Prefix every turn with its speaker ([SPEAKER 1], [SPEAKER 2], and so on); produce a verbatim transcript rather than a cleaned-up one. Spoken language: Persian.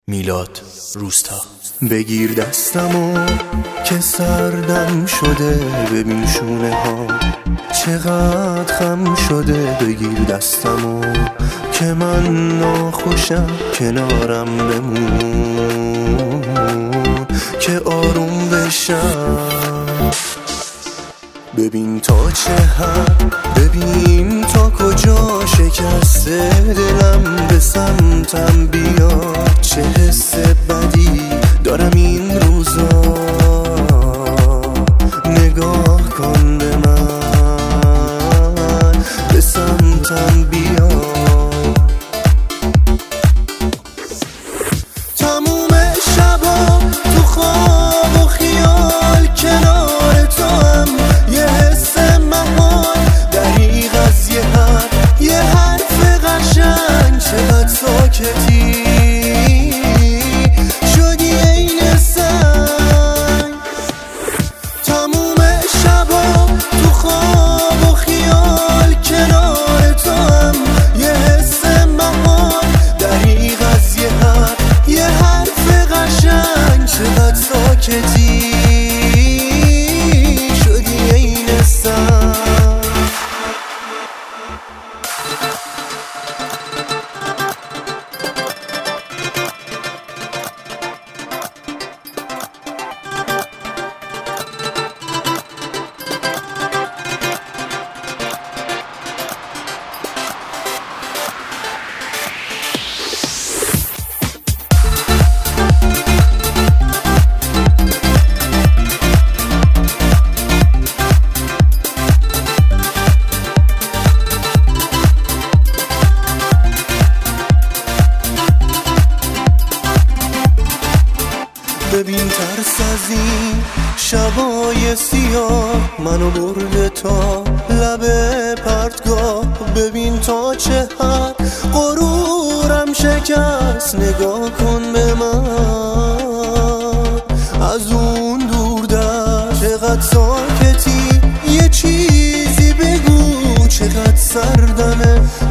[SPEAKER 1] میلاد روستا.
[SPEAKER 2] بگیر دستمو که سردم شده، ببین شونه ها چقدر خم شده. بگیر دستمو که من ناخوشم، کنارم بمون که آروم بشم. ببین تا چه حد، ببین تا کجا شکسته دلم، به سمتم بیاد. چه حس بدی دارم این روزا، نگاه کن به من، به سمتم بیاد. تموم شبا تو خواب و خیال کنار تو هم، یه حس مهار دریغ از یه حرف، یه حرف قشنگ. چقدر ساکتی شدی عین سنگ. تموم شبا تو خواب و خیال کنار تو هم، یه حس مهار دریغ از یه حرف، یه حرف قشنگ. چقدر ساکتی شدی عین سنگ. ببین ترس از این شبای سیاه منو برده تا لب پرتگاه. ببین تا چه حد غرورم شکست، نگاه کن به من از اون دور در. چقدر ساکتی یه چیزی بگو، چقدر سردمه